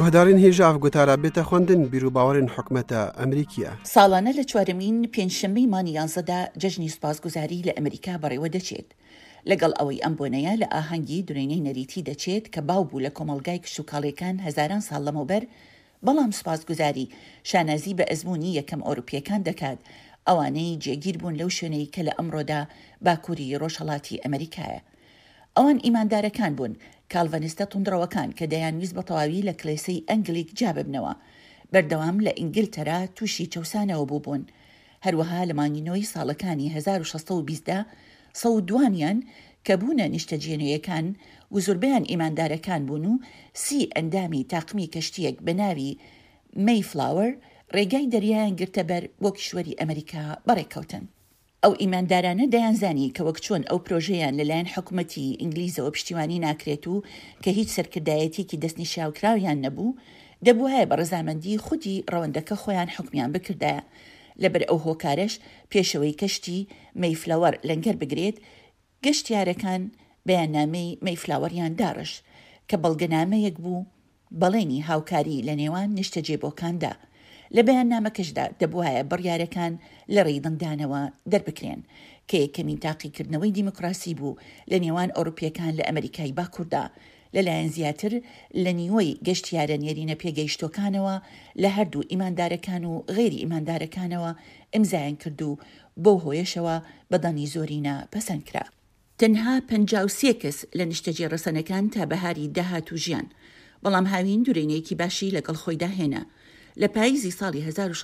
گهدارین هیجاف گوتارا بیت خوندن بیرو باورین حکومت امریکیه. ساڵانە لە چوارمین پێنجشەممەی مانگی 11 جەژنی سوپاسگوزاری لە ئەمریکا بەڕێوە دەچێت. لەگەڵ ئەوەی ئەم بۆنەیە لە ئاهەنگی درێنەی نەریتی دەچێت کە باو بوو لە کۆمەڵگای کشتوکاڵیەکان هەزاران ساڵ لەمەوبەر، بەڵام سوپاسگوزاری شانازی بە ئەزموونی یەکەم ئەوروپیەکان دەکات ئەوانەی جێگیر بوون لەو شوێنەی کە لە ئەمڕۆدا باکووری ڕۆژهەڵاتی ئەمریکایە. ئەوان ئیماندارەکان بوون، کالڤەنیستە توندڕەوەکان کە دەیانویست بە تەواوی لە کلێسەی ئەنگلیک جا ببنەوە، بەردەوام لە ئینگلتەرا تووشی چەوسانەوە بوون. هەروەها لە مانگینەوەی ساڵەکانی 1620دا سەودوانیان کە بوونە نیشتەجێنویەکان و زۆربیان ئیماندارەکان بوون و 30 ئەندامی تاقمی کەشتیەک بە ناوی مەیفلاور ڕێگای دەریایان گرتە بەر بۆ کیشوەری ئەمریکا بەڕێکەوتن. ئەو ئیماندارانە دەیانزانی کە وەک چۆن ئەو پرۆژەیان لەلایەن حکوومەتی ئینگلیزەوە پشتیوانی ناکرێت و کە هیچ سەرکردایەتێکی دەستنیشاوکراویان نەبوو، دەبووایە بە ڕەزامەندی خودی ڕەوەندەکە خۆیان حکمیان بکردایە. لەبەر ئەو هۆکارش پێشەوەی کەشتی مەیفلاوەر لەنگەر بگرێت، گەشتیارەکان بەیاننامەی مەیفلاوەریان داڕش کە بەڵگەنامەیەک بوو بەڵێنی هاوکاری لە نێوان نیشتەجێبۆکاندا. لە بەیاننامەکەشدا دەبوایە بڕیارەکان لە ڕێدەنگدانەوە دەربکرێن کە یەکەمین تاقیکردنەوەی دیموکراسی بوو لە نێوان ئەوروپیەکان لە ئەمریکای باکووردا، لەلایەن زیاتر لە نیوەی گەشتیارە نێرینە پێگەیشتۆکانەوە لە هەردوو ئیماندارەکان و غێری ئیماندارەکانەوە ئیمزایان کرد و بۆ هۆیشەوە بەدەنی زۆرینە پەسەند کرا. تەنها 53 کەس لە نیشتەجێ ڕەسەنەکان تا بەهاری داهاتوو ژیان، بەڵام هاوین دوورێنەیەکی باشی لەگەڵ خۆیدا هێنا. لە پاییزی ساڵی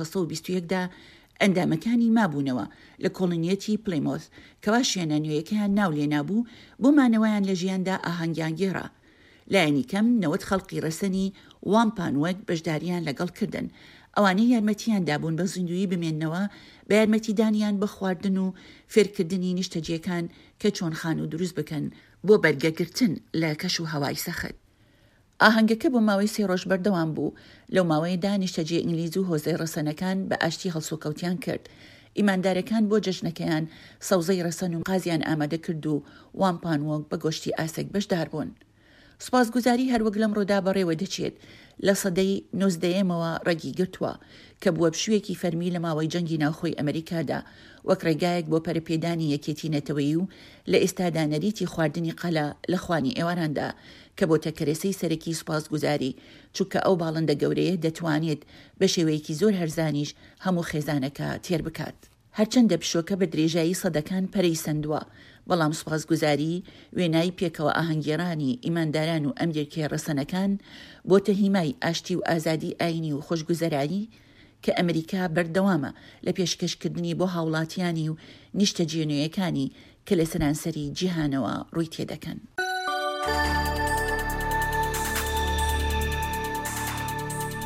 1621دا ئەندامەکانی مابوونەوە لە کۆڵنیەتی پلەیمۆث کەوا شوێنە نوێیەکەیان ناو لێ نابوو، بۆ مانەوەیان لە ژیاندا ئاهەنگیان گێڕا. لایەنی کەم 90 خەڵقی ڕەسەنی وامپانوەک بەشداریان لەگەڵ کردن. ئەوانەی یارمەتیان دابوون بە زیندوی بمێننەوە، بە یارمەتیدانیان بە خواردن و فێرکردنی نیشتەجێکان کە چۆن خان و دروست بکەن بۆ بەرگەگرتن لە کەش و هەوای سەخت. ئاهەنگەکە بۆ ماوەی 3 ڕۆژ بەردەوام بوو. لەو ماوەیەدا نیشتەجێ ئینگلیز و هۆزەی ڕەسەنەکان بە ئاشتی هەڵسوکەوتیان کرد. ئیماندارەکان بۆ جەژنەکەیان سەوزەی ڕەسەن و قازیان ئامادە کرد و وامپانوەک بە گۆشتی ئاسک بەشدار بوون. سوپاسگوزاری هەروەک لەم ڕۆدا بەڕێوە دەچێت لە سەدەی 19ەمەوە ڕەگی گرتووە کە بووە پشوویەکی فەرمی لە ماوەی جەنگی ناوخۆی ئەمریکادا، وەک ڕێگایەک بۆ پەرپێدانی یەکێتی نەتەوەیی و لە ئێستادا نەریتی خواردنی قەلا لە خوانی ئێواراندا کە بۆ تەکەرەسەی سەرەکی سوپاسگوزاری، چونکە ئەو باڵندە گەورەیە دەتوانێت بە شێوەیەکی زۆر هەرزانیش هەموو خێزانەکە تێر بکات. هەرچەندە پشۆکە بە درێژایی سەدەکان پەرەی سندووە، بەڵام سوپاسگوزاری وێنایی پێکەوە ئاهەنگێڕانی ئیمانداران و ئەمریکای ڕەسەنەکان بۆتە هیمای ئاشتی و ئازادی ئاینی و خۆشگوزەرانی کە ئەمریکا بەردەوامە لە پێشکەشکردنی بۆ هاوڵاتیانی و نیشتەجێنویەکانی کە لە سەرانسەری جیهانەوە ڕووی تێدەکەن.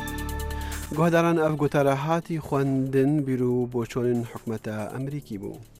گهداران ئەف گوتارە هاتی خوێندن بیرو بۆ چۆنین حکومەتە ئەمریکی بوو.